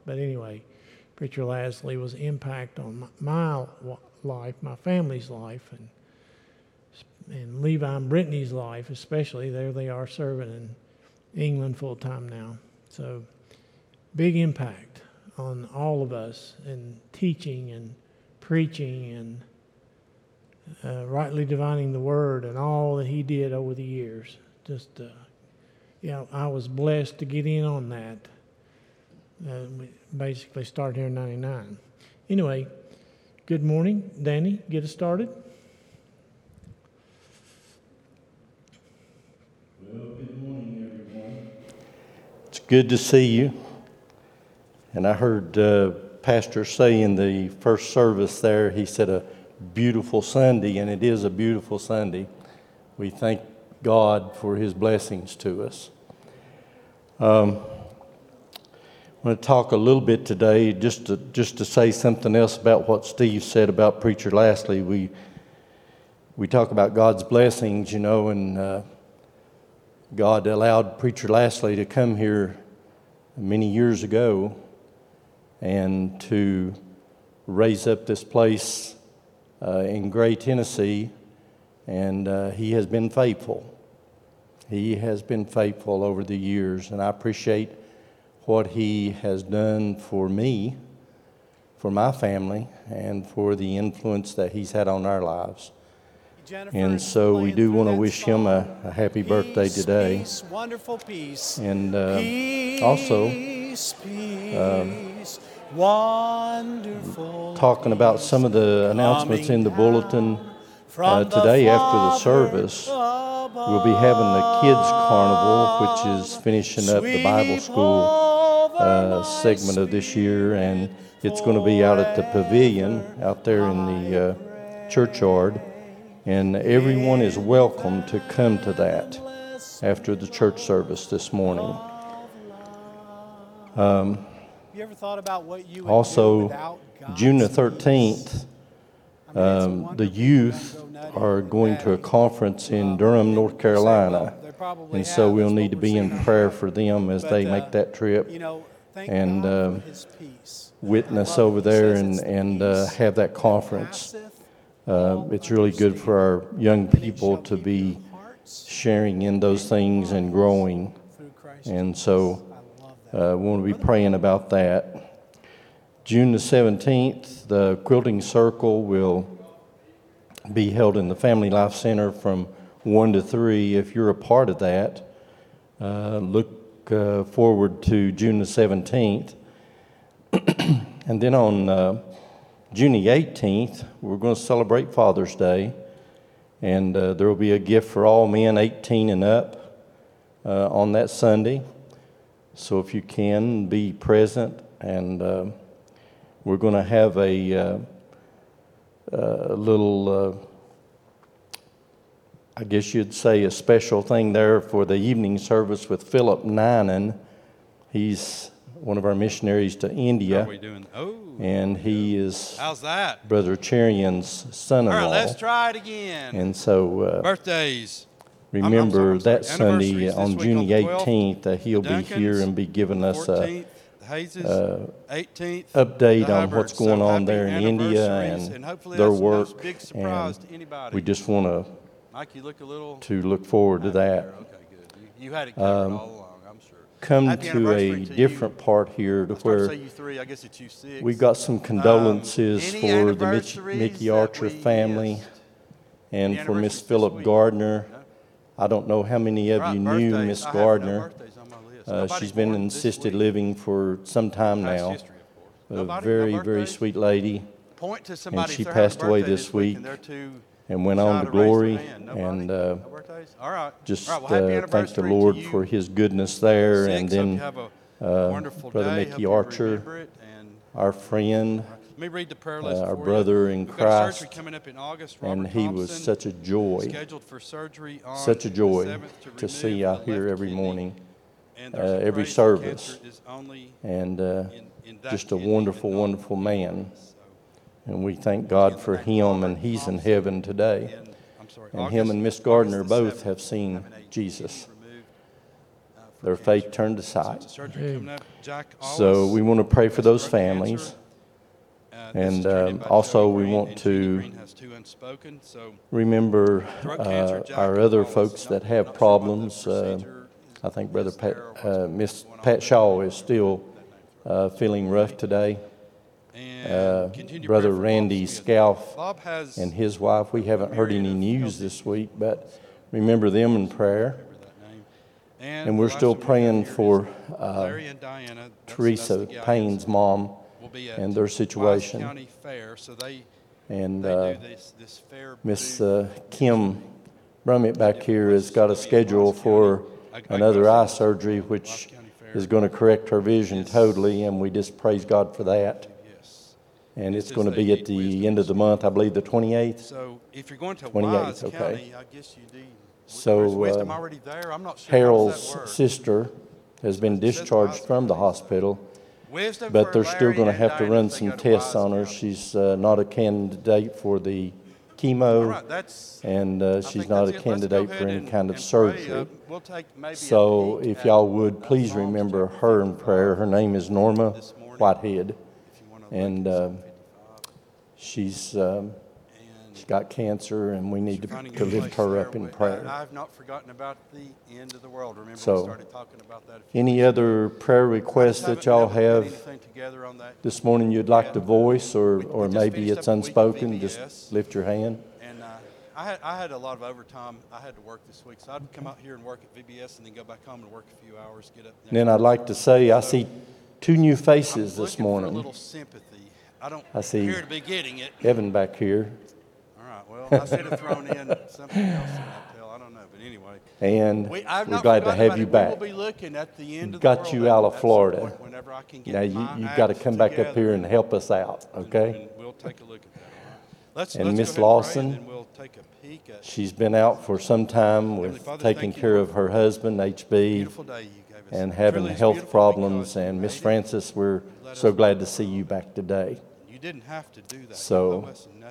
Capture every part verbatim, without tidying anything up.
But anyway, Preacher Lasley was an impact on my, my life, my family's life, and and Levi and Brittany's life, especially. There they are serving in England full time now. So big impact on all of us in teaching and preaching and uh, rightly dividing the word and all that he did over the years. Just, uh, yeah, I was blessed to get in on that. Uh, we basically started here in ninety-nine. Anyway, good morning, Danny. Get us started. Well, good morning, everyone. It's good to see you. And I heard uh, Pastor say in the first service there, he said a beautiful Sunday, and it is a beautiful Sunday. We thank God for his blessings to us. Um, I want to talk a little bit today, just to, just to say something else about what Steve said about Preacher Lasley. We, we talk about God's blessings, you know, and uh, God allowed Preacher Lasley to come here many years ago and to raise up this place uh, in Gray, Tennessee, and uh, he has been faithful. He has been faithful over the years, and I appreciate what he has done for me, for my family, and for the influence that he's had on our lives. And so we do want to wish him a, a happy peace, birthday today. Peace, wonderful peace. And uh, peace, also peace, um, wonderful talking about some of the announcements in the bulletin uh, today after the service. We'll be having the Kids Carnival, which is finishing up the Bible school uh, segment of this year. And it's going to be out at the pavilion out there in the uh, churchyard. And everyone is welcome to come to that after the church service this morning. Um, you ever thought about what you would also, do without God's June the thirteenth, um, the youth are going to a conference in Durham, North Carolina. And so we'll need to be in prayer for them as they make that trip and uh, witness over there and, and uh, have that conference. Uh, it's really good for our young people to be sharing in those things and growing. And so uh, we want to be praying about that. June the seventeenth, the Quilting Circle will be held in the Family Life Center from one to three. If you're a part of that, uh, look uh, forward to June the seventeenth. And then on uh, June the eighteenth, we're going to celebrate Father's Day, and uh, there will be a gift for all men eighteen and up uh, on that Sunday. So if you can, be present, and uh, we're going to have a, uh, a little, uh, I guess you'd say, a special thing there for the evening service with Philip Ninan. He's one of our missionaries to India. How are we doing? Oh. And he is How's that? Brother Cherian's son-in-law. All right, let's try it again. And so uh, birthdays. remember I'm, I'm sorry, I'm that sorry. Sunday on Week June on the the twelfth, eighteenth, uh, he'll be Duncans, here and be giving us a Hazes, uh, eighteenth, update on what's so going on happy there in India anniversaries, and, hopefully their that's the work. most big surprise And to anybody. we just want to Mike, you look a little to look forward to that. Okay, good. You, you had it covered Um, all along, I'm sure. Come Happy to anniversary a to you. different part here to I was going to where say you three, I guess it's you six. we've got some condolences Um, any for the Mitch, anniversaries Mickey that Archer we family missed? and Any for Miss anniversaries this Philip week? Gardner. No? I don't know how many of Right, you knew birthdays. Miss I have no Gardner. birthdays on my list. Uh, Nobody she's been born in this assisted week. living for some time Past now. history, of course. A Nobody? very, No very birthdays? sweet lady, Point to somebody she if they're having a passed away birthday this week and they're too and went on shy to raise their glory. hand. Nobody? And uh, No birthdays? All right. just All right, well, happy uh, thank the anniversary to Lord you. for his goodness there. Six, And hope then you have a uh, wonderful Brother day. Mickey Hope you Archer, remember it. And our friend, let me read the prayer uh, list our for brother you. in We've got a surgery Christ, coming up in August. Robert and he was Thompson, such a joy, scheduled for surgery on such a joy the seventh to, to see out remove the here left every kidney. morning, And uh, there's a every praise that service, cancer is only and uh, in, in that just a kidney, wonderful, but not wonderful in man. So, And we thank God for him, and he's in heaven today. in, I'm sorry, And August, him and Miss August Gardner the both seventh, have seen having a Jesus. kidney removed, uh, their faith turned to So sight. it's a surgery coming up. Jack So Allis, we want to pray for those throat families. cancer. Uh, this is And treated um, by also Joey we Green, want and Jeannie to Green has two unspoken, so remember throat uh, cancer, Jack our other Allis. folks Not- that not have sure what the problems. Uh, procedure is- I think Brother is Pat, there or what's uh, going Miss on Pat with Shaw that. is still uh, feeling rough today. And Uh, continue to Brother pray for Bob Randy Smith. Scalf Bob has and his wife, we haven't heard any news this week, but remember them in prayer. remember that name. And, And the we're last still one we have praying here for is uh, Larry and Diana. That's- Teresa that's the Gallions. Payne's mom Will be at and their Wise situation. County Fair, so they, And they uh, do this, this fair. Miss booth. uh, Kim Brummett back here has got a schedule for another eye surgery, which is going to correct her vision totally, and we just praise God for that. Yes. And This it's is going to the be at the Wisdom end of the month, I believe the twenty-eighth. So if you're going to twenty-eighth, Wise okay. County, I guess you do. So, Is Wisdom uh, already there? I'm not sure. How does Harold's that work? sister has been It says discharged Wise from the County. hospital, Wisdom but for they're still Larry going to and have to Diana run if they some go to tests Wise on her. County. She's uh, not a candidate for the All chemo, right, that's. and uh, I she's think not a that's it. Let's go candidate ahead for any and- kind of and pray. Uh, surgery. We'll take maybe a So peek if at, y'all would, uh, please Psalms remember chapter her in fifty-five prayer. Her name is Norma this morning, Whitehead, if you wanna look and at uh, Psalm fifty-five. she's um, And she's got cancer, and we need to, finding to a lift place her there. up in We- I- prayer. I've not forgotten about the end of the world. Remember, So, we started talking about that. a few Any weeks ago. other prayer I just requests haven't that been y'all able to put have anything together on that. this morning you'd like to voice, or, We- we or just maybe finished it's up a week of unspoken? V B S. Just lift your hand. And uh, I had I had a lot of overtime. I had to work this week, so I'd come out here and work at V B S, and then go back home and work a few hours, get up. And then I'd like to say, I see two new faces I'm this looking for a morning. little sympathy. I don't I see appear to be getting it. Evan back here, All right. Well, I should have thrown in something else in that tell. I don't know, but anyway. and We, I've we're not glad to forgotten have about you it. back. We will be looking at the end of Got the you world out at- of at some Florida. point whenever I can get Now, you, my you've got to act come back up together, here and help us out, and- okay? and we'll take a look at that. All right. Let's, And let's Miss go ahead and pray, Lawson, and then we'll take a peek at She's been out for some time Heavenly with Father, taking thank you, care Lord, of her husband, H the B, beautiful day you gave us. and It having truly is health beautiful problems. because you And Miss made it. Francis, we're Let us so glad know. to see you back today. You didn't have to do that. So- You owe us nothing.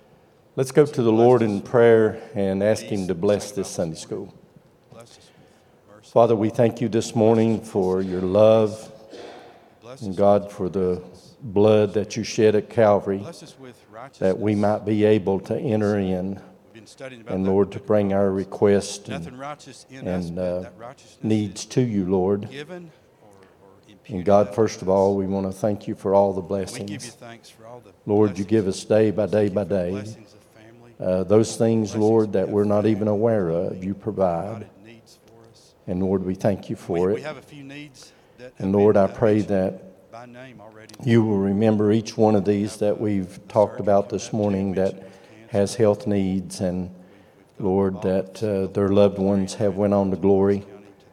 Let's go to the Lord in prayer and ask Him to bless this Sunday school. Bless us with mercy. Father, we thank you this morning for your love, Bless and us God, with for the righteousness. blood that you shed at Calvary, Bless us with righteousness. that we might be able to enter in, We've been studying about and that Lord, to book. bring our request Nothing and, righteous in us, and but uh, that righteousness needs is to you, Lord. given or, or imputed And God, unto first of us. all, we want to thank you for all the we give you blessings. thanks for all the Lord, you blessings give us day by of- day thank you by for the day. blessings of family, Uh, those things, blessings Lord, we that have we're not family, even aware of, you provide. provided needs for us. And Lord, we thank you for we, we it. have a few needs that have And Lord, been, I uh, pray mentioned that by name already. you will remember each one of these that we've talked about this morning that has health needs, and Lord, that uh, their loved ones have went on to glory.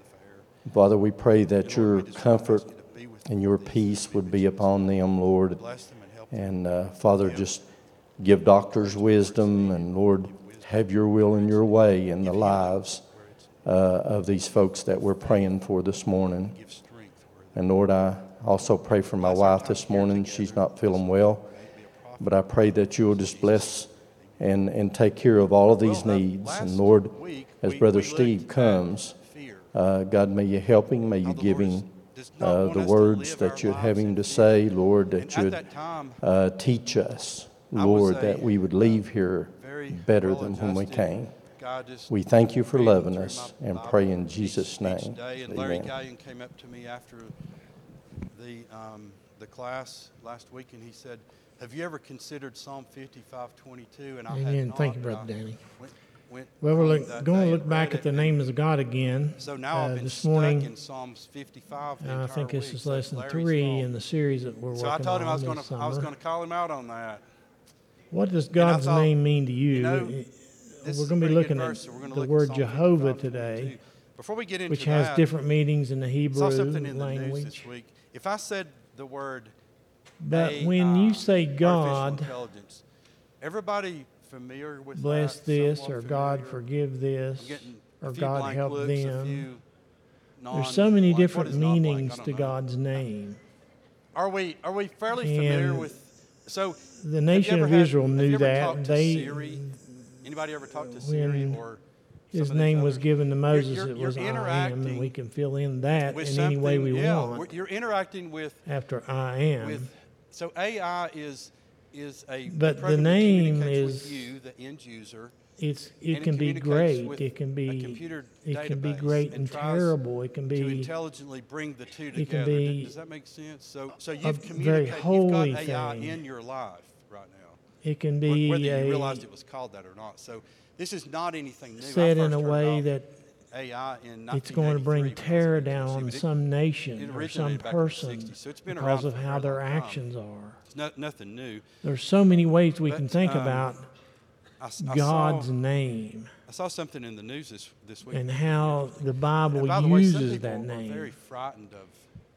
Father, we pray that your comfort and your peace would be upon them, Lord. Bless them and help them. And uh, Father, just give doctors wisdom, and Lord, have your will and your way in the lives uh, of these folks that we're praying for this morning. Give strength where And Lord, I also pray for my wife this morning. She's not feeling well, but I pray that you'll just bless and, and take care of all of these Well, uh, needs. last And Lord, week, as we- Brother we looked Steve at comes, fear. uh, God, may you help him, may you How the give Lord him does not uh, want the us to words live that our you'd lives have him in to fear. say, Lord, And that at you'd that time, uh, teach us, I was Lord, a, that we would leave here very better than when we well-adjusted came. guy just We thank you for reading loving through us my and Bible pray in each- Jesus' each name. day. And Larry Amen. Gallion came up to me after the um, the class last week, and he said, "Have you ever considered Psalm fifty-five twenty-two?" And I had Amen. not. Thank you, but Brother I Danny. Went, went Well, we're home look, that going day to look and back read at the it, and names of God again. So now uh, I've been this stuck morning. in Psalms fifty-five. The Uh, I entire think this week, is so it's lesson Larry's three fault. in the series that we're So I working told him I on was going this to I was summer. going to call him out on that. What does God's thought, name mean to you? you know, It- This we're is going a to be pretty good looking at verse, so we're gonna the look at word Psalm Jehovah fifty-five today, twenty-two. Before we get into which has that, different meanings in the I Hebrew saw something in the news language. this week. If I said the word But A I, when you say artificial God, intelligence, everybody familiar with bless that? this, Somewhat or God familiar? forgive I'm this, getting a or few God blank help looks, a them. few There's so many non-blank. What different is not blank? I meanings don't to know. God's name. Are we are we fairly familiar And with? So The have you nation ever of had- Israel have knew you ever that. talked and to They Siri? Anybody ever talked to Siri when or His some of these name was others. given to Moses. you're- It you're was I am, and interacting we can fill in that with in any way something- we yeah, want we're- You're interacting with after I am. with so A I is is a But the program that name communicates is- with you, the end user. It's and it can be communicates great. with It can a be computer it can be database great and tries terrible. It can to be intelligently bring the two it can together. be Does that make sense? So so a you've very communicated. You've holy got A I thing. in your life right now. it can Wh- be whether you a realized it was called that or not. So this is not anything new. I said in first a heard way about that A I in it's going to bring nineteen eighty-three when I was terror in down university, on but it- some it nation or some originated back in the person sixties, so it's been because around of for a how very their long time. actions are. It's not, nothing new. There's so many ways we But, can think um, about I, s- I God's saw, name I saw something in the news this, this week. and how the And Bible by the way, some uses people that are very name. frightened of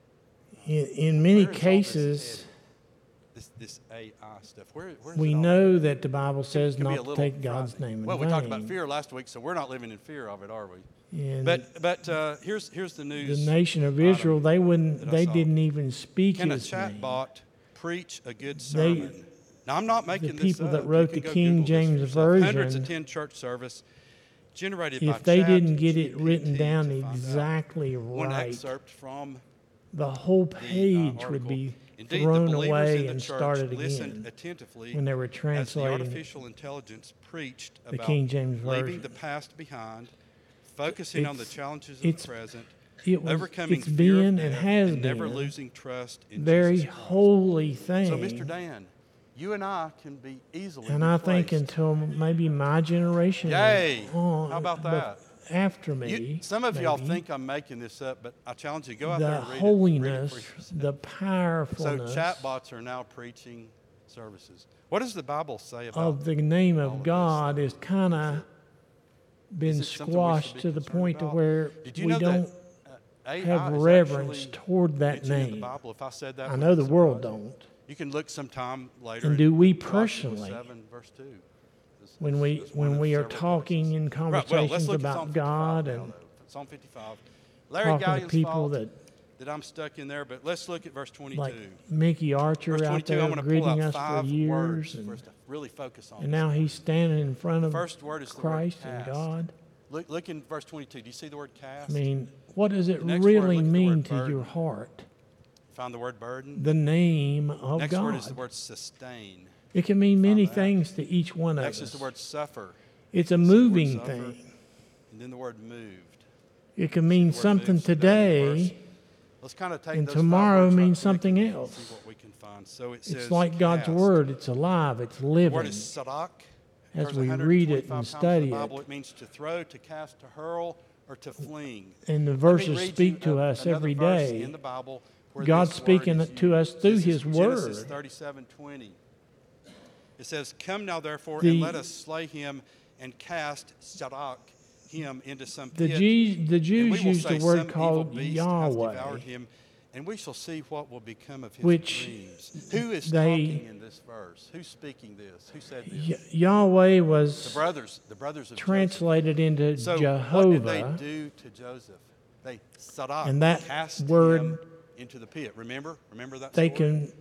In, in many where is all this cases, headed? this, this A I stuff. Where, where is we it all know headed? that the Bible says Can be a not to little take God's frightening. name in Well, we vain. talked about fear last week, so we're not living in fear of it, are we? And But but uh, here's here's the the news. nation of item Israel, they wouldn't, that I they saw. didn't even speak Can a His name. chatbot preach a good They- sermon? Now I'm not making this people up. that You wrote can the go King Google this for James yourself. Hundreds Version, attend church service generated by If they didn't Chat get it G P T written down to find out. exactly One right, excerpt from the whole the uh, page would article. be Indeed, thrown the believers away in the and church started listened again attentively when they were as the translating artificial intelligence preached the about King James leaving Version. the past behind, focusing on the It's- challenges of it's the present, It was, overcoming it's fear been of and death, has and never been losing trust in very Jesus Christ. holy thing. So, Mister Dan, you and I can be easily And I think replaced. until maybe my generation, Yay! on, How about but that? after me, You, some of y'all maybe, think I'm making this up, but I challenge you, go out the there and read holiness, it. Read it for yourself. the So powerfulness chatbots are now preaching services. What does the Bible say about of the name all of of this God stuff? is kind of been it something we should squashed be to the concerned point to about? where Did you we know that, don't uh, A I have is reverence actually toward that mentioned in the name. Bible? If I said that, I would know it the world surprise you? don't. You can look sometime later. And in do we Joshua personally, seven, verse two. It's- when it's- we it's one when of we are several talking places. in Right, well, let's conversations look at about Psalm fifty-five God now, and though. Psalm fifty-five. Larry talking to Gallion's people fault that that I'm stuck in there, but let's look at verse twenty-two. like Mickey Archer Verse out twenty-two, there I'm going to pull greeting out us for five years, words and, for us to really focus on. and this now morning. he's standing in front The of first word is the word Christ and cast. God. Look, look in verse twenty-two. Do you see the word cast? I mean, what does it The next word, really look at the mean word to your burden. heart? Find the word burden. The name of Next God. word is the word sustain. It can mean many that. things to each one of Next is us. the word suffer. It's a See the word moving suffer? thing. And then the word moved. It can mean The word something moves today in the today. verse. Let's kind of take and those five tomorrow words right means quick something and else. See what we can find. So it says It's like God's cast. word. It's alive. It's The living. word is sadak. As Occurs we one hundred read it twenty-five and times in study the Bible. it. It means to throw, to cast, to hurl, or to fling. And the Let me verses read speak you to a- us another every verse day. in the Bible where God's this word speaking is to us used. through This is His Genesis word. thirty-seven twenty. It says, "Come now, therefore, The- and let us slay him and cast Sadak him into some The, pit. Jews, the and we Jews will used say a word some evil called beast hath Yahweh, devoured him, and we shall see what will become of his which dreams." Who is they- talking in this verse? Who's speaking this? Who said this? Y- Yahweh The was brothers, the brothers of translated into Joseph. So Jehovah. what did they do to Joseph? They Sadak, And that cast word- him into the pit. Remember? Remember that They story? can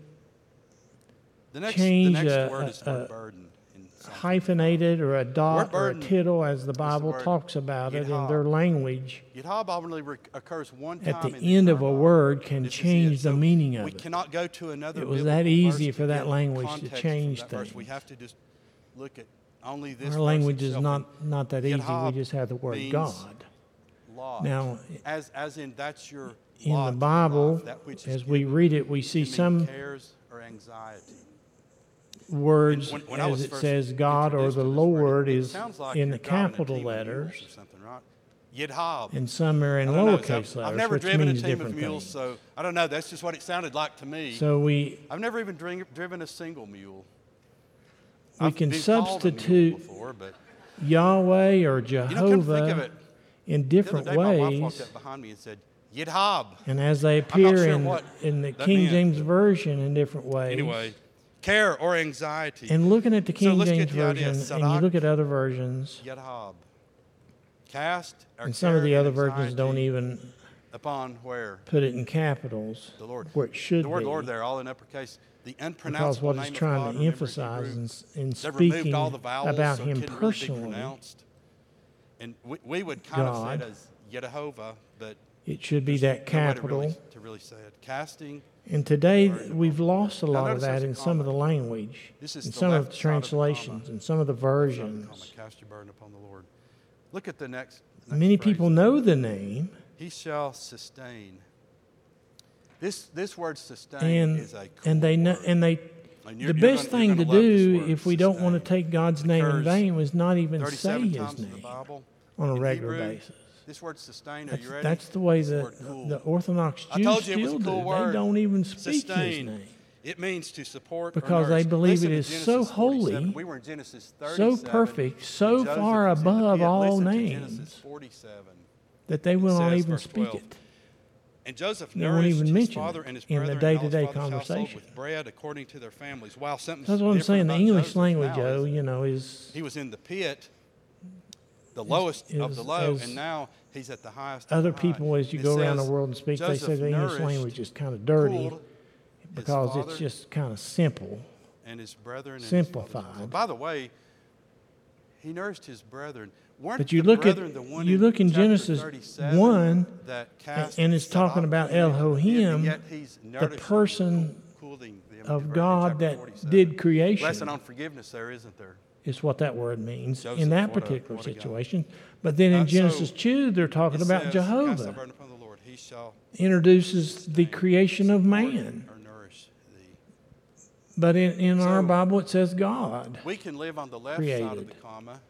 the next, change the next a- word is the a- word burden. In Psalm hyphenated or a dot or a burden tittle, as the the Bible word talks about it in yidhah. their language. Yidhah only re- occurs one At time the in end of a entire word Bible. can This is it. change the So meaning of we it. cannot go to another It was biblical that easy verse for to that get language to context from change that verse. things. We have to just look at only this Our verse language is itself. not, not that easy. We Yidhah just have the word means God. lot. Now, as as in that's your In lot the in Bible, life, that which is as we given. read it, we see It can mean some cares or anxiety. words, When- when I was as it first says God or introduced the to this Lord, word, it is sounds like in you're the driving a capital team of letters, mules or something, right? Yidhab. and some are in I don't know, lowercase I've- letters, I've never which driven a means team of different mules, things. so I don't know. That's just what it sounded like to me. So we I've never even dri- driven a single mule. we I've can been called a mule substitute before, but Yahweh or you know, come to think of Jehovah it, in the different other day my wife walked ways, up behind me and said, Yidhab. and as they not appear sure in, what in the that King meant, James but- Version in different ways. Anyway, care or anxiety. And looking at the So King let's get James the idea. Version, and you Sadak, look at other versions, Yidhab. Cast or and some of the care other and versions don't anxiety even upon where? put it in capitals, The Lord. where it should The word be. Lord there, all in uppercase. The Because unpronounceable what name it's of trying God, to remember, emphasize Hebrew, in, in they removed speaking all the vowels, about so it Him couldn't really be personally pronounced. And we, we would kind of God. say it as Yehovah, but It should be there's that no way to capital. really, to really say it. Casting. And today, Word. we've lost a Now lot of notice there's that a in some of the comma. language, This is in the some of left the side of the comma. translations, and some of the Comma, versions. Cast your burden upon the Lord. Look at the next. next Many phrase. people know the name, He shall sustain. This this word sustain and is a cool and they know, word. and they. And you're- The you're best gonna- you're thing to gonna love this do word, if we don't want to sustain. take God's It name in occurs vain was not even say thirty-seven His times in the name Bible. on a In regular Hebrew, basis. This word sustain, are That's, you ready? that's the way This the, word cool. the Orthodox I Jews told you it was still a cool do. word. They don't even speak His Sustain. name. It means to support or Because they nourish. believe Listen it to is so Genesis holy, forty-seven. We were in Genesis so thirty-seven. perfect, so Joseph far was in the above pit. all Listen to names Genesis forty-seven. that they will It not says, even verse speak twelve, it. And Joseph They won't nourished even his mention father it and his in the brethren and all his day-to-day father's household conversation. with bread according to their families. Wow, something's That's what I'm different saying. The about English Joseph language, now Joe, is you know, is he was in the pit, the lowest of is- the low, as and now he's at the highest of other the high. people, as you It go around the says, world and speak, they say Joseph the English nourished, language is kind of dirty cooled his because father it's just kind of simple. and his brethren and his simplified. father's household. By the way, he nourished his brethren. Weren't But you the look at brethren the one you look in chapter Genesis thirty-seven one, that cast and it's talking Saddam about into the pit, Elohim, and yet he's the nourishing and person cool- cooling them of in God chapter that forty-seven. did creation. Lesson on forgiveness there, isn't there? Is what that word means Joseph, in that what a- particular what a guy. situation. But then in Uh, so Genesis two, they're talking It about says, "Cast thy Jehovah, burden upon the Lord, he shall introduces the creation of support man. or nourish thee." But in, in our So- Bible, it says God. We can live on the left side of the Created. comma,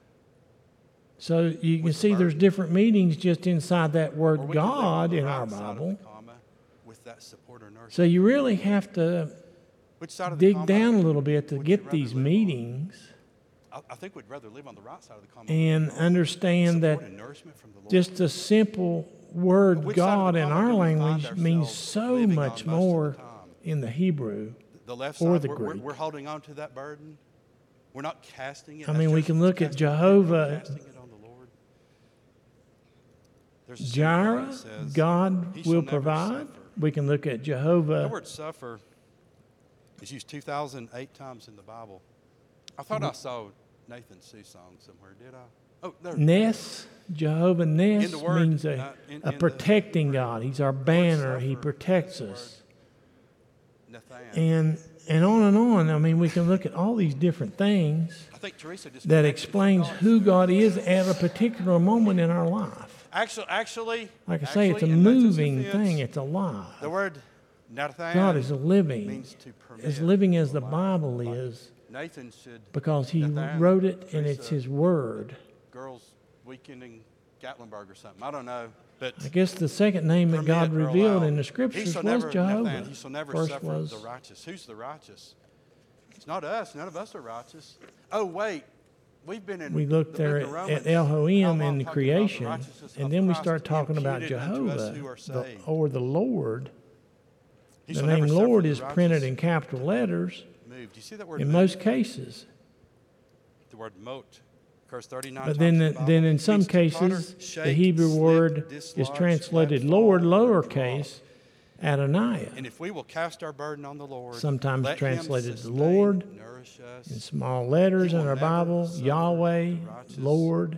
So you can With the see there's burden. different meanings just inside that or word we can live on God the in right our side of Bible. the comma with that support or nourishment. So you really have to Which side of the dig comma down a little bit to would you get rather these live on? meetings I, I think we'd rather live on the right side of the comma. and understand that Support and nourishment from the Lord. just the simple word Which side of God the in comma our do we find language means ourselves so living much on most of the more time? in the Hebrew. The left or side, the we're, we're, Greek. we're holding on to that burden. We're not casting it. I as mean, we Joseph can was look at casting it, we're Jehovah casting it on the Lord. There's a sentence Jireh, that says, God "He shall will never provide. suffer." We can look at The Jehovah. word suffer is used two thousand eight times in the Bible. I thought I saw Nathan Sue song somewhere. Did I? Oh, there. Ness, Jehovah Ness In the word, means a, uh, in- a in the protecting Hebrew, God. He's our the word banner. He suffer protects is the us. word Nathan. And and on and on. I mean, we can look at all these different things I think Teresa just that connected explains some dots who there. God is at a particular moment in our life. Actually, actually, Like I say, it's a actually, in Nathan's moving defense, thing. It's alive. The word Nathan God is living, means to permit. as living as the allow. Bible Like is, Nathan should. because He Nathan, wrote it and it's Teresa, His word. Girls' weekend in Gatlinburg or something. I don't know, but I guess the second name that God permit or revealed allow. in the He Scriptures shall was never, Jehovah. Nathan, he shall never First suffer was the righteous. Who's the righteous? It's not us. None of us are righteous. Oh wait, we've been in. we look the there book of at, Romans, at Elohim how and long the talking about creation, righteousness and of then we Christ start talking about imputed unto us Jehovah, who are the, saved. or the Lord. He The shall name never suffer Lord the is righteous printed in capital letters moved. Do you see that word? in moved? most cases. The word moat occurs thirty-nine But times then, in the the, Bible. then in It some means to totter, cases, the shake, Hebrew slip, word dislodge, is translated let Lord, fall, or lowercase, Adonai. And if we will cast our burden on the Lord, Sometimes let translated him the sustain, Lord, nourish us in small letters He in will our never Bible, suffer Yahweh, the righteous Lord,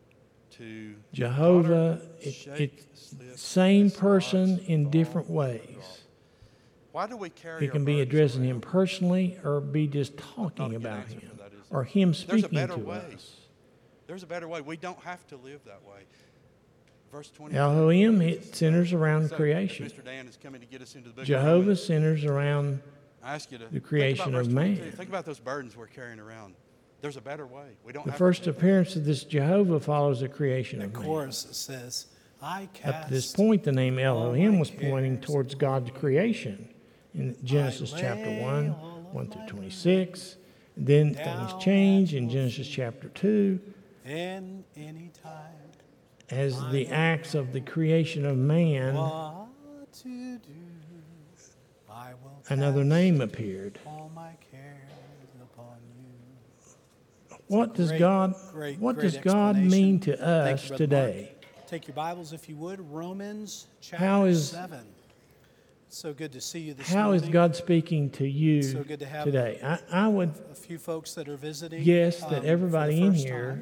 to Jehovah. totter, It, shake, it's slip, same dislodge, person in fall, different or ways. drop. Why do we carry It our can be burdens addressing him around? personally or be just Not a talking good about answer him for that, is or it? him There's a speaking better to way. us. There's a better way. We don't have to live that way. Verse twenty. Elohim, it centers around So, creation. Mister Dan is coming to get us into the book of Jehovah Romans. centers around I ask you to the think creation about verse of man. twenty-two. Think about those burdens we're carrying around. There's a better way. We don't the have first to appearance of this Jehovah follows the creation The of man. chorus says, I Up cast. to this point, the name Elohim my was pointing cares towards God's creation in Genesis I chapter lay one, all of one through my twenty-six. Then down things change at in your Genesis feet. chapter two In any time. as the acts of the creation of man, What to do? I will another cast name appeared. all my cares upon you. What does Great, God great, what great does God explanation. mean to Thank you, us Brother today? Mark. Take your Bibles, if you would. Romans chapter How is- seven. So good to see you this How is morning. God speaking to you So good to have today? I, I would A few folks that are visiting. guess um, that for the everybody in first here time.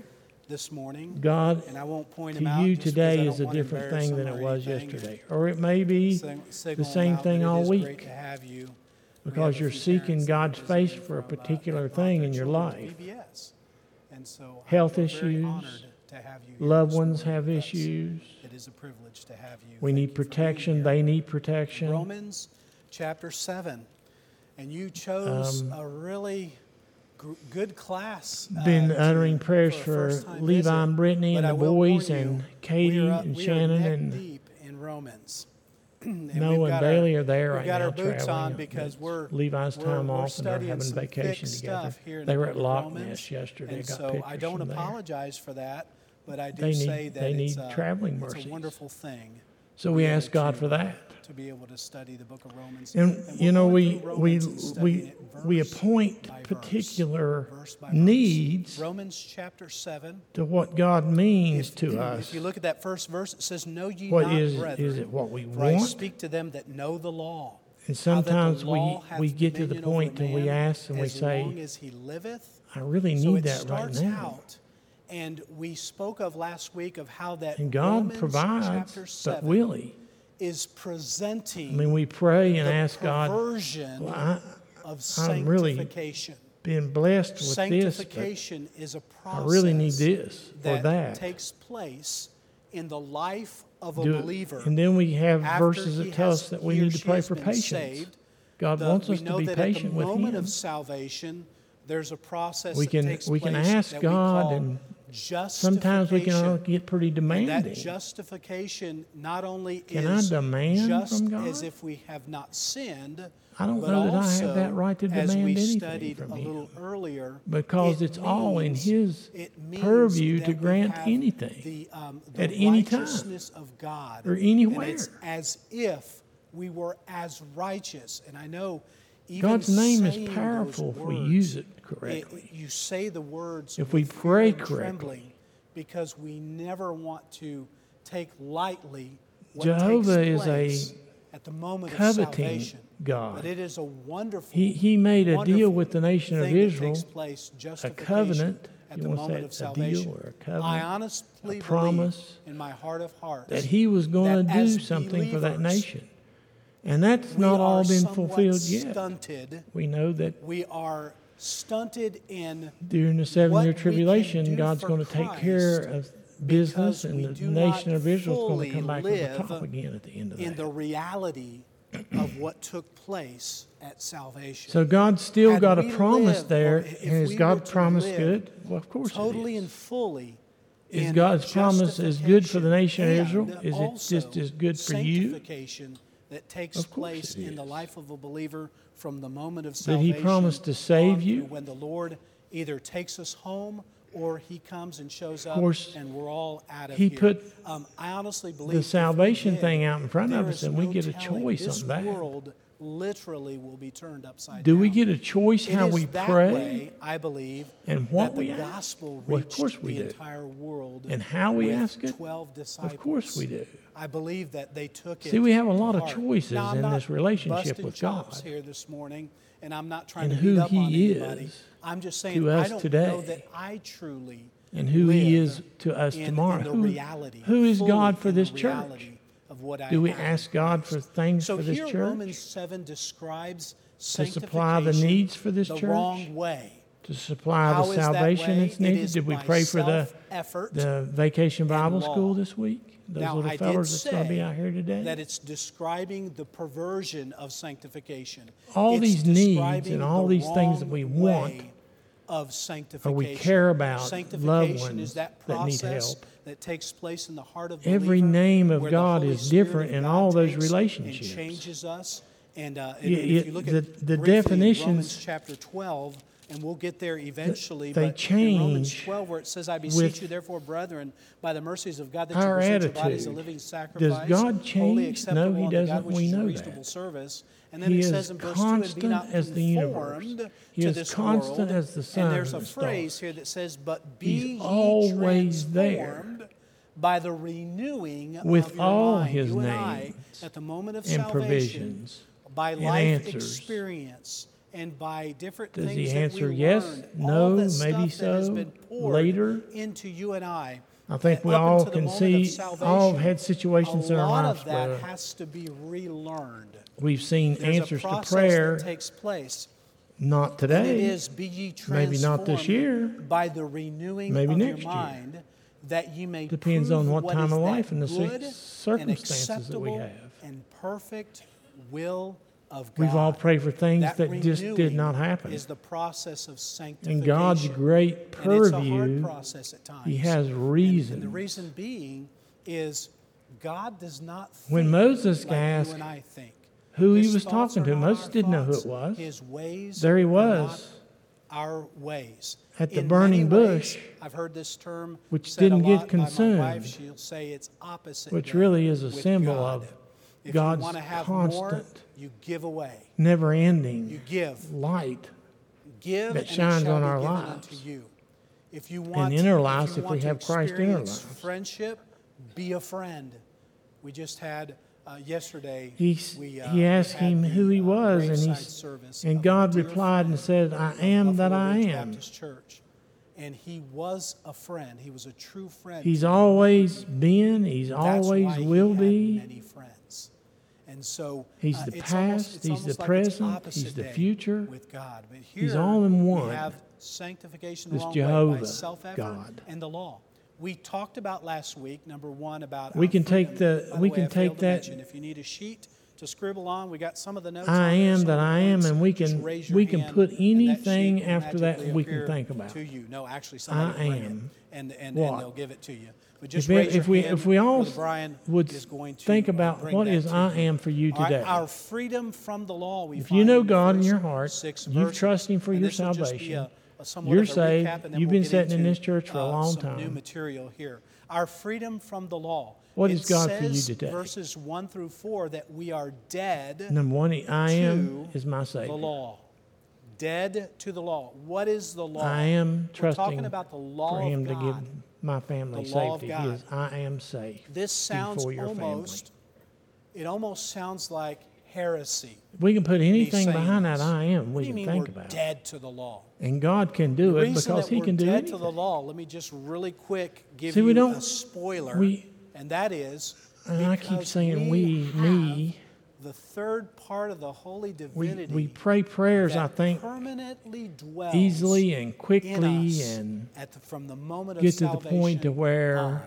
this morning. God And I won't point to them out you just because today I is don't a want to different embarrass thing than them it or was anything. yesterday. Or it may be Sig- the signal same out, thing but it all is week. great to have you. We Because have a you're few seeking parents that God's are face visiting for a from, uh, particular that brought thing their in your children to life. V B S. And so Health I'm very issues, honored to have you here Loved this ones morning have with us. issues. It is a privilege to have you. We Thank need you for being protection. here. They need protection. Romans chapter seven. And you chose Um, a really gr- good class. uh, Been to- uttering prayers a for first-time Levi visit. and Brittany But and I the will warn boys you, and Katie we are, uh, and we are Shannon neck and deep in Romans. And Noah we've and got our- Bailey are there we've right got now our boots traveling. on because It's we're Levi's we're- time we're off and they're studying having some vacation thick together. stuff here in They the were book at of Loch Romans. Ness yesterday. And Got so pictures I don't from there. apologize for that, but I do They say need- that they it's, need a, traveling it's a mercies. wonderful thing. So to we be able ask God to, for uh, that. To be able to study the book of Romans. And, we're you know, going we, through we, Romans and studying we, it we verse appoint by verse, particular verse by verse. needs Romans chapter seven. to what God means If, to us. if you look at that first verse, it says, "Know ye What not, is, brethren, is it what we for I want? speak to them that know the law. And how that the sometimes we, law hath we get to the dominion over point and we man ask and we as long say, as he liveth." I really So need it that right starts now. out, and we spoke of last week of how that And God Romans provides, chapter but seven will He? is presenting I mean, we pray and the ask God. perversion Well, I, of I'm really sanctification. been blessed with this, but Sanctification is a I process really need this or that, that. takes place in the life of a Do it. believer. And then we have after verses he that tell has- us that we he or need to she pray has for been patience. saved. God The- wants we us know to be that patient at the with moment Him. of salvation, there's a process We that can takes we can place ask that we God, call and justification. sometimes we can all get pretty And that demanding. justification not only Can I is demand just from God? as if we have not sinned, I don't but know that I also, have that right to as demand we anything studied from a Him. little earlier, Because it it's all in means- His it means purview that to we grant have anything the, um, the at any time righteousness of God, or anywhere. and it's as if we were as righteous. And I know even God's name is saying those powerful if we words, use it it- correctly. you say the words If we with fear pray and correctly. trembling, because we never want to take lightly what Jehovah takes is a place at the moment of coveting salvation. God. But it is a wonderful. He, he made a deal wonderful with the nation of thing that Israel, takes place, a justification covenant. at You the want to moment say of a deal salvation. or a I covenant? honestly a promise believe in my heart of hearts that He was going that to do as something for that believers, nation. And that's we not all are been somewhat fulfilled yet. Stunted. We know that We are stunted in during the what seven-year we can tribulation, do God's for going to take care Christ of business, because and we the do nation not of Israel is going to fully come back to the live top again at the end of in that. the reality of what took place at salvation. So God's still Had got a we promise lived, there, or and if is we God were to promised live good? Well, of course totally it is. and fully Is in God's promise as good for the nation of justification Israel? Is it and just as good for you? sanctification that takes Of course place it in the is. life of a believer from the moment of Did He salvation. promise to save on you? through when the Lord either takes us home or He comes and shows up, course, and we're all out of He here. put um, I honestly believe the if He salvation did, thing out in front of there us, is and we no get a telling. choice This on that. world literally will be turned upside Do down. we get a choice It how is we that pray way, I believe, and what that we the ask? gospel Well, of reached course we the do. entire world And how we with ask it? twelve disciples. Of course we do. I believe that they took it. See, we have a lot to of heart. choices Now, I'm in not this relationship busting with chops God here this morning, and I'm not trying and to who beat up on He anybody. is I'm just saying to us I don't today know that I truly and who He live is to us in, tomorrow. in the Who, reality, who is fully God for in this the church? reality Of what I Do we have. ask God for things So for this here church? Romans seven describes To supply the sanctification needs for this the church? wrong way. To supply How the is that salvation way? that's It needed? is Did we by pray for the, self-effort the Vacation Bible law. School this week? Those Now, little I did fellows that's going to be say out here today? that it's describing the perversion of sanctification. All It's these needs describing and all the these things that wrong we want, way of sanctification. or we care about loved Sanctification ones is that that need process help. that takes place in the heart of the Every believer, name of where the God Holy is Spirit different of in God all those takes relationships. and changes us. And, uh, and Yeah, if yeah, you look the- at the briefly in definitions- Romans chapter twelve, and we'll get there eventually. they but in Romans change twelve, where it says, "I beseech with you, therefore, brethren, by the mercies of God, that our you present your bodies a attitude. living Does sacrifice, God holy, change? acceptable No, He unto God, doesn't. which We is your know reasonable that. service." And then He it is says in verse two, "And be constant not as the universe. conformed He to is this constant world." as the sun And there's a and the phrase stars. here that says, "But be He's ye always there transformed by the renewing with of your all mind." His You and I, names at the moment of and salvation, provisions by and life answers. experience and by different Does things he that answer we yes, learned, no, all the maybe stuff that has so, been poured later? into you and I. I think uh, we up all until the can moment see, of salvation, all have had situations a in our lot lives of that where has to be relearned. we've seen There's answers a to process prayer, that takes place. not And it today, is, be ye maybe not this transformed year, by the renewing maybe of your next year. mind, that you may Depends prove on what what time is of that life and the cir- good and circumstances that we acceptable have. and perfect will of God. We've all prayed for things that just did renewing not happen. is the process of sanctification. In God's great And it's a hard purview, process at times. He has And, and the reason. reason being is God does not think When Moses like asked you and I think. who he His was thoughts talking are to, not Moses our didn't know who thoughts. it was. His ways There he are was, not our ways. at the In burning many ways, bush, I've heard this term which said a didn't get lot by my consumed, wife. She'll say it's opposite which day really is a with symbol God. of If God's you want to have more, constant, you give away. never You ending give. light. Give that and shines it shall on be our given lives. unto you. If you want in our to, lives, if, you if want we to have Christ in our experience lives. friendship, be a friend. We just had uh, yesterday. He, we, uh, he we asked had him the, who he uh, was, and, graveside he, service and of a God dear replied and friend said, I of am that Buffalo I Ridge am. Baptist Church. And he was a friend. He was a true friend. He's to me. always been, he's That's always why he will had be. many friends. And so He's uh, the it's almost- past, it's he's almost the like it's present, opposite he's the day future. with God. But here He's all in one. we have sanctification This the wrong way by Jehovah self-effort God. and the law. We talked about last week, number one, about We our can take freedom. the- By we way, can I take failed to that- mention, if you need a sheet to scribble on, we got some of the notes. I on there, am some that of the I am, points. and we Just can raise your we can hand, put and that anything sheet will after that magically we can appear think about. to you. No, actually, somebody I will bring am. it, and, and, What? and they'll give it to you. But just If, raise it- your if we hand, if we all Brother Brian would is going to think uh, about bring what that is to I you. am for you All right, today. our freedom from the law, we If find you know in the God in first your heart, six you've verses. trusted Him for And your this will just be salvation, a- a somewhat you're of a saved, recap, and then you've we'll been get sitting in into, this church for a uh, long some new time. material here. Our freedom from the law. What It is God for you says, today? Verses one through four, that we are dead Number one, I am to is my the Savior. law. Dead to the law. What is the law? I am We're trusting talking about the law for Him of to give God. my family The law of safety. He God. is, I am safe. This sounds before your almost, it almost sounds like heresy. We can put me anything saying behind that this. I am. What We do you can mean think we're about it. dead to the law? And God can do The it reason because that He we're can do dead anything. to the law, let me just really quick give See, we you don't- a spoiler, we- and that is And I keep because saying we, have me. the third part of the holy We, divinity we pray prayers, I that think, permanently dwells easily and in quickly us and at the, from the moment of get to the salvation point to where on.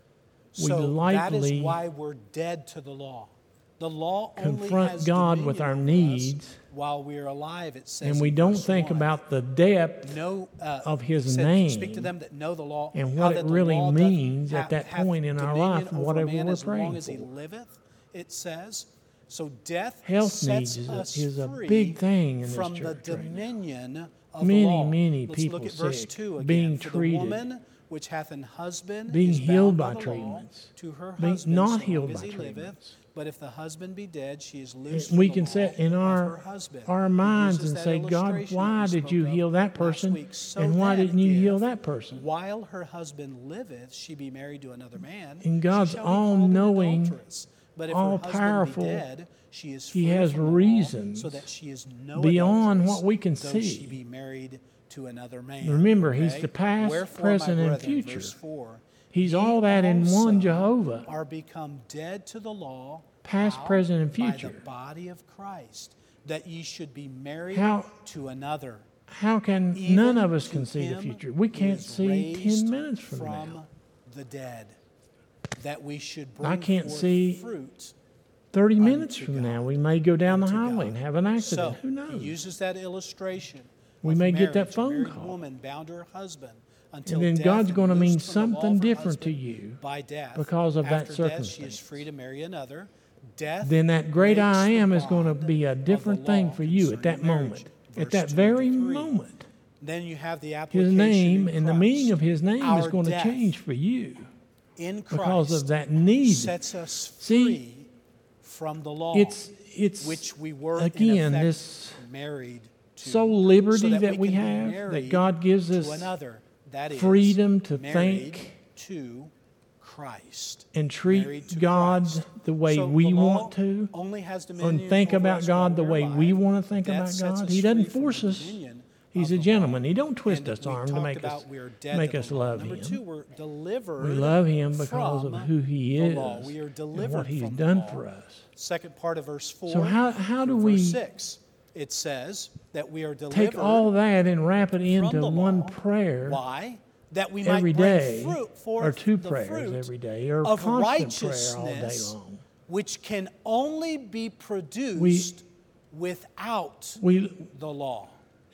we So that lightly is why we're dead to the law. The law only confront has God with dominion our over us needs, while we're alive. It says, and we in don't verse think one, about the depth know, uh, of His it said, name Speak to them that know the law, and how what that it the really law doth means ha- at that hath point in our dominion life and over whatever man we're as long praying as he for. liveth. It says, so death Health sets needs is a- us is a free big thing in this from the church right now. dominion of Many, the law. many Let's people look at verse sick, two again. being For treated, the woman which hath an husband being is healed bound by the law treatments, to her being husband not so long healed as by he liveth. treatments. But if the husband be dead, she is loosed And we from the can law sit in of our her husband. our He minds uses and that say, God, illustration why that we did you spoke of heal that last person, week. So and why then didn't you if, heal that person? While her husband liveth, she be married to another man. And she God's shall be called an all-knowing, adulteress. But if her husband all-powerful, be dead, she is He free has from the law, reasons so that she is no beyond adulteress, what we can though see. she be married to another man. Remember, He's Okay? the past, Wherefore, my present, and brethren, future. verse four, He's ye all that in one also Jehovah. are become dead to the law, Past, how? present, and By future. the body of Christ, that ye should be married How- to another. How can Even none of us to can see the him future? We who can't is see raised ten minutes from, from now. the dead, that we should bring I can't forth see fruit. Thirty unto minutes from God. now, we may go down the Unto highway God. and have an accident. So Who knows? he uses that illustration. We of may get that marriage. A phone married call. woman bound to her husband until And then death, God's and going to mean loosed from the law something of her different to husband you by death. because of that After death, she is circumstance. free to marry another. Death Then that great breaks I the am is going to bond be a of the different thing law for you at that concerning marriage. moment. Verse At that two very to three. moment, Then you have the His application name in and the Christ. meaning of His name is Our going to death change for you in Christ because of that need. sets us See, free from the law, It's it's which we were again in effect this married to. sole liberty so that, that we can be have, that married God gives to us another. That is freedom to married think to Christ. and treat Married to God Christ. the way So we the law want to, only has dominion and think over about us God while the we're way we alive. want to think That about sets God. us He doesn't free from force the us. dominion He's of a the gentleman. law. He don't twist And us we arm to talked make us about we are dead make to us the law. love Number Him. two, we're delivered We love Him because from of who He the law. is We are and delivered what He's from the done law. for us. Second part of verse four. So how how do through we verse six? It says that we are delivered take all that and wrap it from into the one law? prayer Why? That we every might bring day, fruit forth or two the prayers fruit every day, or of constant prayer all day righteousness, long? which can only be produced without We the law.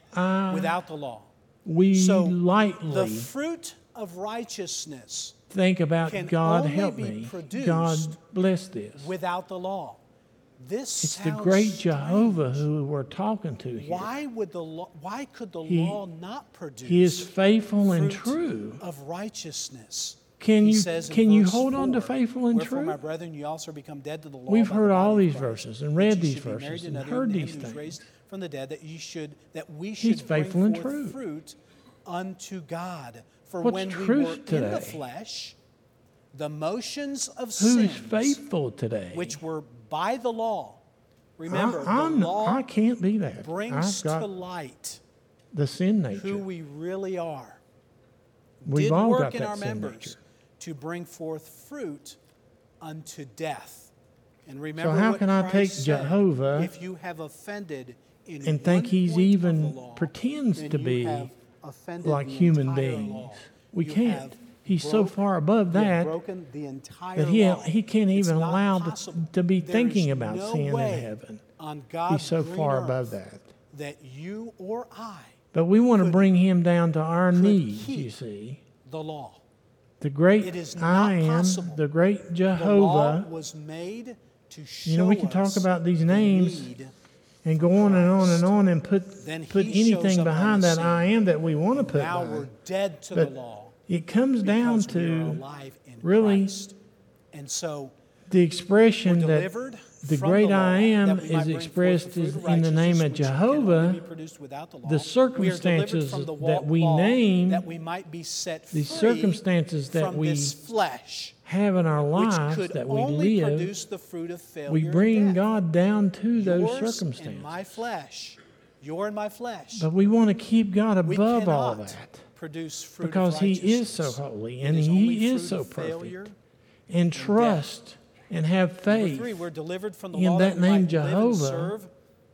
I, Without the law. we So the lightly fruit of righteousness think about can God only help be me. produced God bless this. without the law. This It's the sounds great strange. Jehovah who we're talking to here. Why would the law, why could the He- law not produce He is faithful and fruit true. of righteousness? Can He you says in can you verse hold on to four, faithful and "Wherefore, true? my brethren, you also become dead to the law. We've by heard the all body these of Christ, verses and that read you these should be married verses to and another, heard and him these who was things. raised from the dead, that you should that we He's should bring faithful and forth true. fruit unto God. For What's when we truth were in today? the flesh, the motions of Who sins, is faithful today? which were by the law. Remember, I, I'm, the law I can't be that. brings I've got to light the sin nature. who we really are. We've Did all work got in that our sin members nature. to bring forth fruit unto death. And remember how what can I Christ take said, Jehovah if you have offended in and think one He's point of even the law, pretends then to you be have offended like the human entire beings? law. We You can't. have He's so broke- far above you have that broken the entire that he, law. he can't It's even not allow the, possible. to be There thinking is about no sin in way heaven. on God's He's so green far earth above that. that you or I, But we want to could- bring Him down to our could knees, keep you see. the law. The great It is I not am, possible. the great The law Jehovah, was made to show You know, we can talk us about these the names need. and go on and on and on and put Then put He shows anything up on behind the that scene. I am that we want to put Now behind. we're dead to But the law It comes down because we are to alive in really Christ. And so the we're expression that delivered the from great the law, I am that we might is bring forth expressed the fruit as of in the name righteousness, of which can only Jehovah. be produced without the law. The We are delivered circumstances from the that we law name, that we might be set the free circumstances that from we this flesh, have in our which lives could that we only live, produce the fruit of failure we and bring death. God down to those Yours circumstances. and my flesh, your and my flesh. But we want to keep God we above all cannot that produce fruit of because He is so righteousness. holy It and is only He is fruit so of failure. perfect. And trust and have Number faith three, we're delivered from the in law that we name might live and Jehovah, serve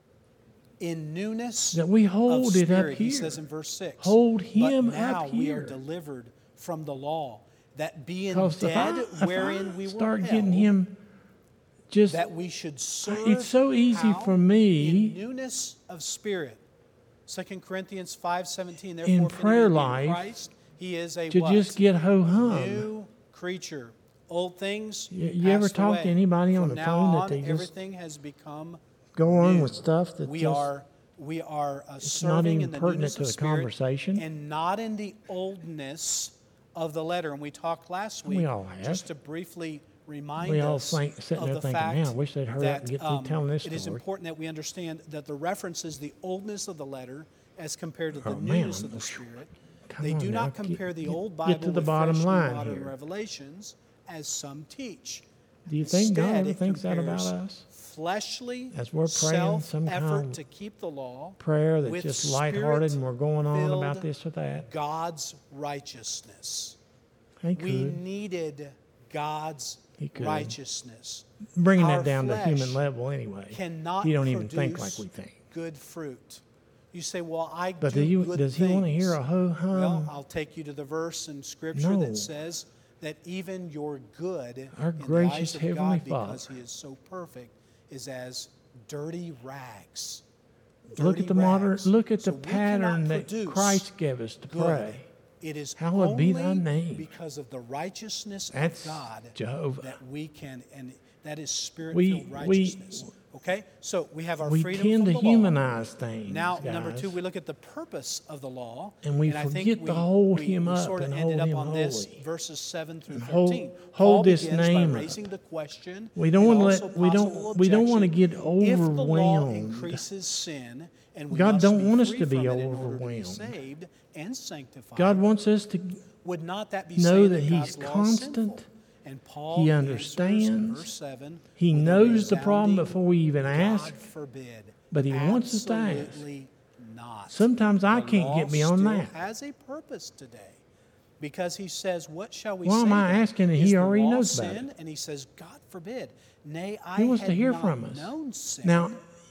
in newness that we of hold it up spirit, he here. says in verse six. Hold Him but now up we are here. delivered from the law, that being Because if I, dead if wherein I we were start held, getting Him just, that we should serve it's so easy how? for me in newness of spirit. Second Corinthians five seventeen. in Therefore, prayer if any man be in life Christ, he is a to what? just get ho-hum. New creature. Old things You- you ever passed talk to away. anybody on From the now phone that on, they just everything has become Go on new. with stuff that we just are we are uh, not serving even in the pertinent newness to of the spirit conversation. and not in the oldness of the letter. And we talked last We week, all have. just to briefly remind We all us think- sitting of there the thinking, fact "Man, I wish they'd hurry up that and get through um, telling this it is story." important that we understand that the reference is the oldness of the letter as compared to the Oh, man, newness of the I'm- Spirit. Come They on do now, not get- compare the get- old get Bible to the with bottom fresh line new modern here. revelations, as some teach. Do you think God Instead, ever it thinks that about compares us? Fleshly As we're praying some self-effort kind to keep the law, Prayer that's with just lighthearted and we're going on about Spirit-filled this or that. God's righteousness. He We could. needed God's He could. righteousness. Bringing Our that down to flesh human level anyway. Cannot He don't even think like produce we think. good fruit. You say, "Well, I But do do you, good does he want to hear a things." ho-hum? Well, I'll take you to the verse in Scripture No. that says that even your good Our in the gracious eyes of Heavenly God, because Father. He is so perfect, is as dirty rags. look Dirty at the modern, rags. look at So the we pattern cannot that produce Christ gave us to good. pray. It is Hallowed only be thy name. because of the righteousness That's of God Jehovah. that we can, and that is We- spirit-filled we- righteousness. Okay, so we have our We freedom tend from to the law. humanize things, Now, guys. number two, we look at the purpose of the law, And we I think forget we, to hold we, him we up sort of and ended hold up him on this holy. verses seven through hold- thirteen. hold Paul this begins name by up. raising the question. We don't and wanna also let- we don't- possible we don't wanna objection, get If the law overwhelmed. increases sin, and we God must don't be want us free to be from it in order to be overwhelmed. saved and sanctified. God wants us to Would not that be know saying that that He's God's law is constant sinful? And Paul He answers in understands. verse seven, He with a knows the problem resounding, before we even ask. God forbid. But he wants us to ask. Absolutely not. Sometimes I The can't law get beyond still that. has a purpose today. Because he says, what shall we Why say? am I then? asking and Is he the already law knows about sin? it? And he says, God forbid. Nay, I He wants had to hear not from us. known sin, Now,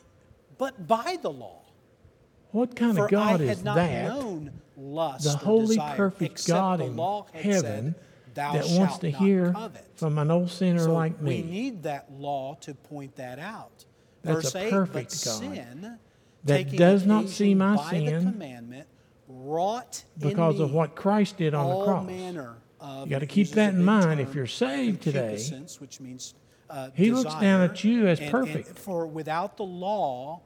but by the law. what kind For of God I is had not that? known lust The or holy, desire, perfect except God the in law had heaven said, Thou that shalt wants to not hear covet. from an old sinner So like we me. need that law to point that out. That's Verse a eight, perfect but God sin, that taking does not see occasion my by the sin commandment, wrought because in of me what Christ did on the all cross. manner of, You got to it keep uses that a in big mind. term, If you're saved today, concupiscence, which means uh, He looks down desire. at you as And- perfect. And for without the law,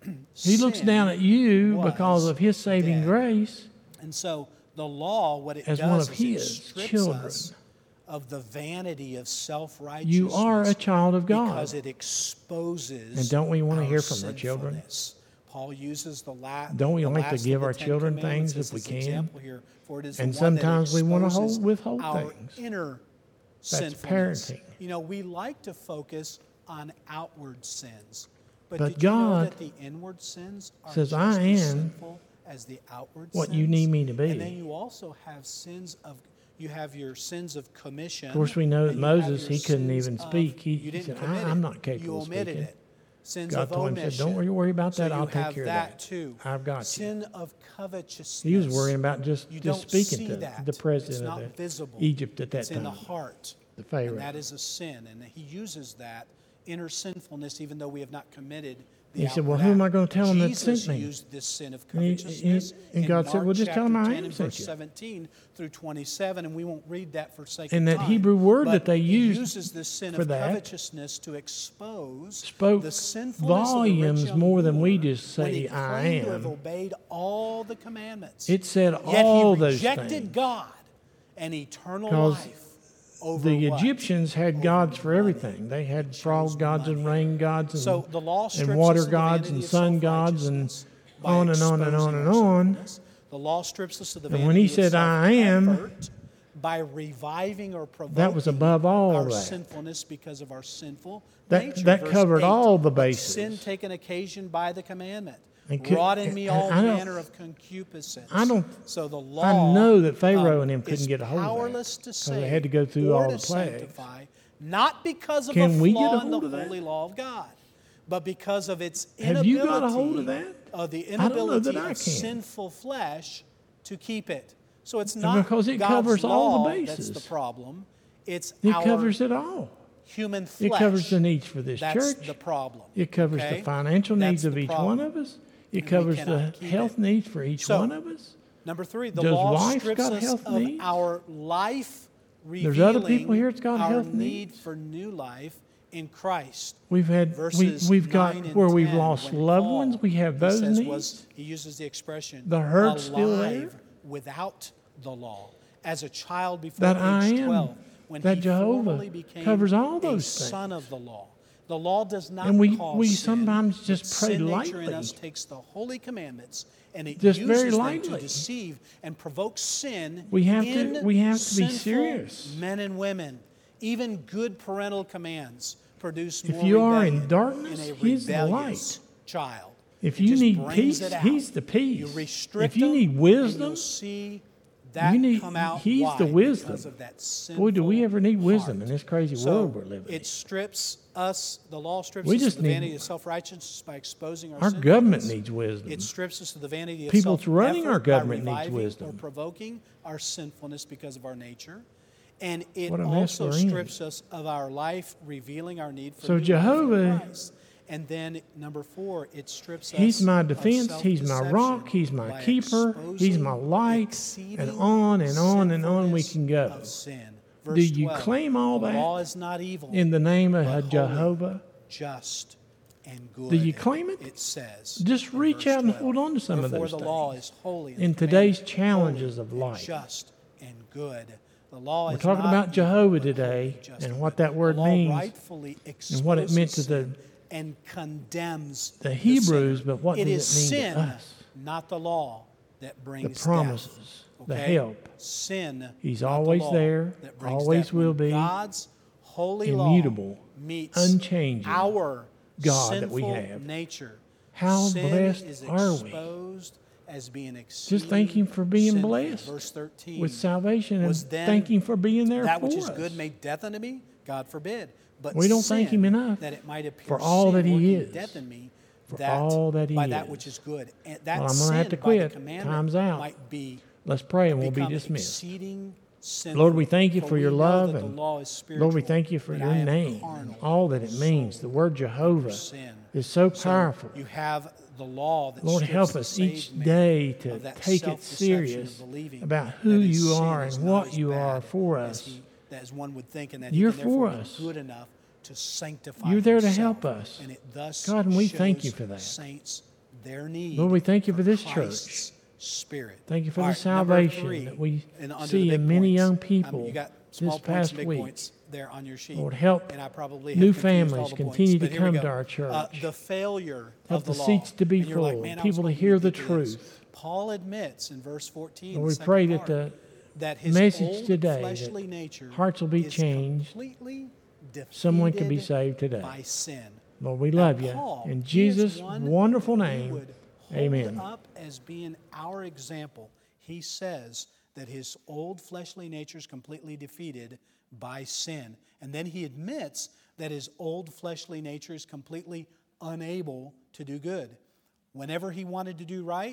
He looks sin down at you was because of His saving dead. grace And so the law, what it as does one of is His it strips children. us of the vanity of self-righteousness. You are a child of God. Because it exposes And don't we want to our hear from our children? sinfulness. Paul uses the la- Don't we the like to last of give the our Ten children Commandments things as if we this can? example here, for it is the And one that sometimes we wanna exposes hold- withhold our things. inner That's sinfulness. parenting. You know, we like to focus on outward sins. But, But did you know God that the inward sins are says, just "I as am sinful as the outward what sins?" you need me to be. And then you also have sins of you have your sins of commission. Of course, we know that and you have Moses, your he couldn't sins even of- speak. He- you he didn't said, commit "I- I'm it. not capable You of omitted speaking." it. Sins God of told him, omission. said, "Don't worry about So that. I'll you take have care of that that. too. I've got you." Sin of covetousness. He was worrying about just, You just don't speaking see to that. the It's president not of the visible. Egypt at that It's in the time, heart. the Pharaoh. And that is a sin. And he uses that inner sinfulness even though we have not committed the He said, outward "Well, who am I act." gonna tell him that Jesus sent me? used this sin of And he- covetousness and in God said, Mark "Well, just tell him chapter I ten and sent verse you." seventeen through twenty-seven, and we won't read that for sake And of that time. Hebrew word But that they he used uses this sin for of that covetousness to expose spoke the sinfulness volumes of the rich young more than we ruler just when say, he "I claimed to am." have obeyed all the commandments. It said Yet all he those rejected things. God and eternal 'Cause life over The what? Egyptians had Over gods for money. everything. They had frog gods and money. rain gods and, So the law strips and water us of the gods vanity and of sun gods and self-righteousness by on and on and on exposing and our on. sinfulness. The law strips us of the And vanity when he of said, "I am," self-effort by reviving or provoking that was above all our that. sinfulness because of our sinful That- nature. that Verse covered eight, all the "But bases." sin taken occasion by the commandment. And could- Wrought in me and all I don't- manner of concupiscence. I don't- So the law. I know that Pharaoh um, and him couldn't is get a hold of that, powerless to 'cause they save had to go through or all to the plagues. sanctify, not because of Can a we get a flaw in the hold of that? holy law of God, but because of its Have inability you got a hold of that? of the I don't know inability that I of can. sinful flesh to keep it. So it's not because it God's covers all the law that's bases. the problem. It's It our covers it all. human flesh. It covers the needs for this That's church. the problem. It covers okay? the financial That's needs of the each problem. one of us. It And we covers the cannot keep health it. needs for each So, one of us. Number three, the Does law wife strips got us health of needs? our life There's revealing other people here that's got our health need needs. for new life in Christ. We've had we, Verses we've got nine and where we've ten, lost when loved Paul, ones. We have he those says, needs. Was, he uses the expression, The hurt's still there. alive without the law. As a child before That age I am, twelve, when that he Jehovah formally became covers all a those son things. of the law. The law does not And we- cause we sin, sometimes just but pray sin nature in lightly. us takes the holy commandments and it Just uses very them lightly. to deceive and provoke sin We have to- in we have to be sinful serious. men and women. Even good parental commands produce If more you are in rebellion darkness, in a He's the rebellious child. If It you just need brings peace, it out. He's the peace. You restrict If you them, need and wisdom, you'll see that you need- come out. He's Why? the wisdom. Because of that Boy, do we sinful ever need wisdom heart. in this crazy So world we're living in. it strips us. The law strips We us just of the need- vanity of self-righteousness by exposing our Our sinfulness. government needs wisdom. It strips us of the vanity of People that's running our self-effort by government needs reviving wisdom. or provoking our sinfulness because of our nature. And it What a mess also we're in. strips us of our life, revealing our need for So new life in Jehovah- Christ. And then number four, it strips us He's my of defense. He's my self-deception rock. He's my by keeper. He's my exposing light. exceeding And on and on and on we sinfulness can go. of sin. Do Verse you twelve, claim all the that law is not evil, in the name but of holy, Jehovah? just and good. Do you claim it? It says. Just in reach verse out and twelve, hold on to some of "Therefore those the law things is holy and in the today's commandment challenges holy of and life. just and good. The law We're is talking not about evil, Jehovah but today holy, just, and what good. that word the law means rightfully and what it meant to exposes the- sin and condemns the Hebrews, sinner. but what it does is it mean to sin, us? not the law, that brings the promises, death. the Okay? help. Sin, He's not the always law, there, that brings always death. will When be, God's holy immutable, law meets unchanging our God that we sinful have. nature. How Sin blessed is are we? exposed as being exceeding Just thank Him for being sinful. blessed Verse thirteen. with salvation, and Was then thank Him for being there that for which is us. good made death unto me? God forbid. But We don't sin, thank Him enough that it might appear for all sin that He working is, death in me, for that all that He by is. that which is good. And that Well, I'm sin gonna have to by quit. the commandment Time's out. might be Let's pray and we'll be become dismissed. exceeding sinful. Lord, we thank You for we Your know love, that the and law is spiritual, Lord, we thank You for but Your I am name carnal, and all that it means. The word Jehovah sin. is so So powerful. you have the law that Lord, strips help the us saved each man day to of that take it self-deception serious of believing about who that his You sin are is and not what as You are bad for as us. he- as one would think, and that You're he can therefore for be us. good enough to sanctify You're there to himself, help us. and it thus God, and we thank shows You for that. saints their need. Lord, we thank You for this Christ's Spirit. Thank You for All the right, number salvation three, that we and under see the big in many points. young Um, people you got small this points past and big week. points there on your sheet. Lord, help and I probably have new confused all families the continue points, to but here we come go. to our church. Uh, the failure Help of the, the law. seats to be And you're like, full, "Man, I was people to hoping hear you'd the get to this." truth. Paul admits in verse fourteen, Lord, the we second pray that part, the that his message old today, fleshly that nature hearts will be is changed, completely someone can be defeated saved today. by sin. Lord, we Now, love You. Paul, In he is Jesus' one wonderful that we name, would hold amen. up as being our example. He says that his old fleshly nature is completely defeated by sin. And then he admits that his old fleshly nature is completely unable to do good. Whenever he wanted to do right,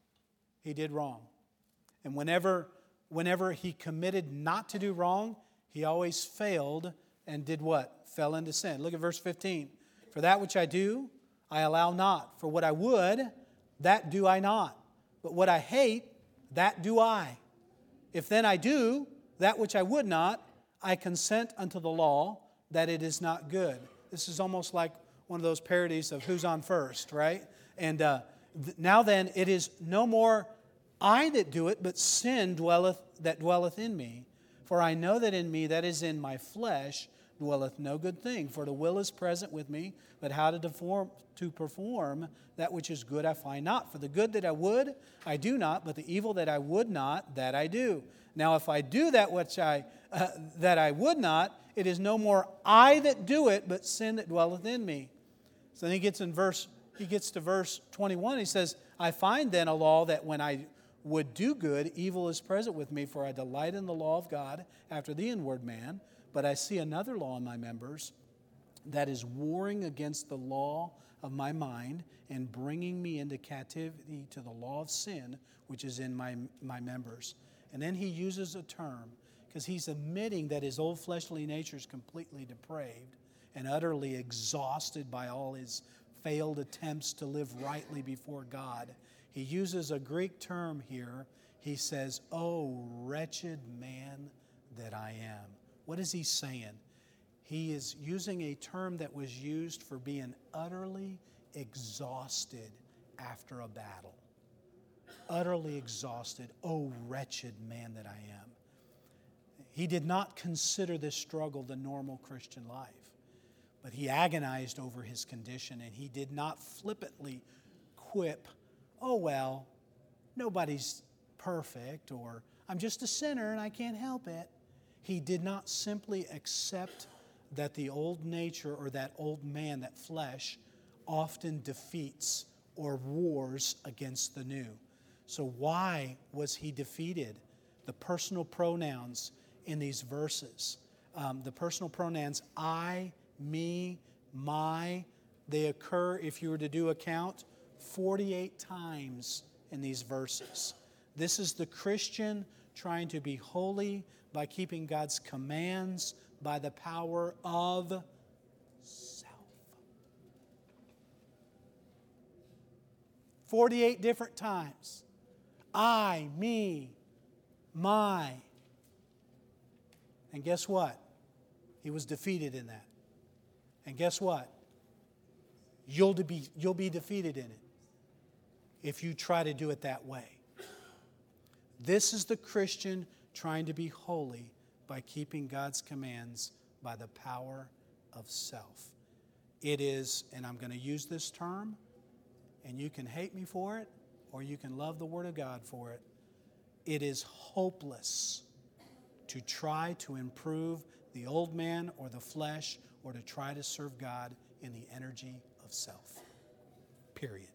he did wrong. And whenever, whenever he committed not to do wrong, he always failed and did what? Fell into sin. Look at verse fifteen. For that which I do, I allow not. For what I would, that do I not. But what I hate, that do I. If then I do that which I would not, I consent unto the law that it is not good. This is almost like one of those parodies of Who's on First, right? And uh, th- now then, it is no more I that do it, but sin dwelleth that dwelleth in me. For I know that in me, that is in my flesh, dwelleth no good thing. For the will is present with me, but how to, deform, to perform that which is good I find not. For the good that I would, I do not, but the evil that I would not, that I do. Now if I do that which I uh, that I would not, it is no more I that do it, but sin that dwelleth in me. So then he gets in verse, he gets to verse twenty-one. He says, I find then a law that when I would do good, evil is present with me, for I delight in the law of God after the inward man. But I see another law in my members that is warring against the law of my mind and bringing me into captivity to the law of sin, which is in my, my members. And then he uses a term, because he's admitting that his old fleshly nature is completely depraved and utterly exhausted by all his failed attempts to live rightly before God. He uses a Greek term here. He says, "Oh, wretched man that I am." What is he saying? He is using a term that was used for being utterly exhausted after a battle. Utterly exhausted. Oh, wretched man that I am. He did not consider this struggle the normal Christian life, but he agonized over his condition, and he did not flippantly quip, "Oh, well, nobody's perfect," or "I'm just a sinner and I can't help it." He did not simply accept that the old nature or that old man, that flesh, often defeats or wars against the new. So why was he defeated? The personal pronouns in these verses, um, the personal pronouns I, me, my, they occur, if you were to do a count, forty-eight times in these verses. This is the Christian trying to be holy by keeping God's commands by the power of self. forty-eight different times. I, me, my. And guess what? He was defeated in that. And guess what? You'll be, you'll be defeated in it if you try to do it that way. This is the Christian trying to be holy by keeping God's commands by the power of self. It is, and I'm going to use this term, and you can hate me for it, or you can love the Word of God for it. It is hopeless to try to improve the old man or the flesh or to try to serve God in the energy of self. Period.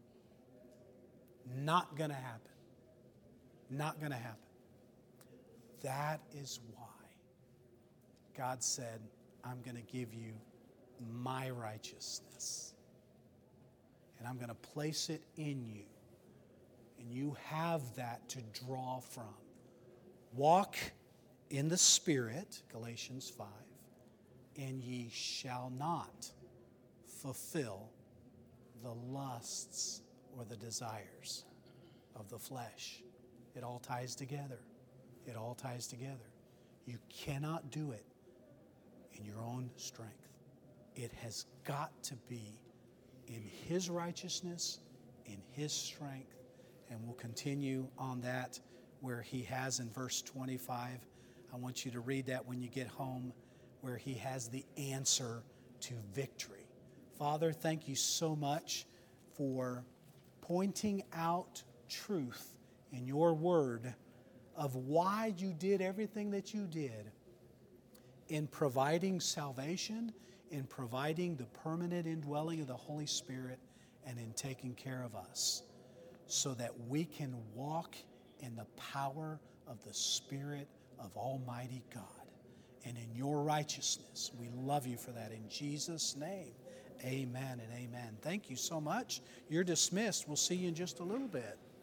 Not going to happen. Not going to happen. That is why God said, I'm going to give you my righteousness. And I'm going to place it in you. And you have that to draw from. Walk in the Spirit, Galatians five, and ye shall not fulfill the lusts or the desires of the flesh. It all ties together. It all ties together. You cannot do it in your own strength. It has got to be in His righteousness, in His strength, and we'll continue on that where He has in verse twenty-five. I want you to read that when you get home, where He has the answer to victory. Father, thank you so much for pointing out truth in your word of why you did everything that you did in providing salvation, in providing the permanent indwelling of the Holy Spirit, and in taking care of us so that we can walk in the power of the Spirit of Almighty God and in your righteousness. We love you for that in Jesus' name. Amen and amen. Thank you so much. You're dismissed. We'll see you in just a little bit.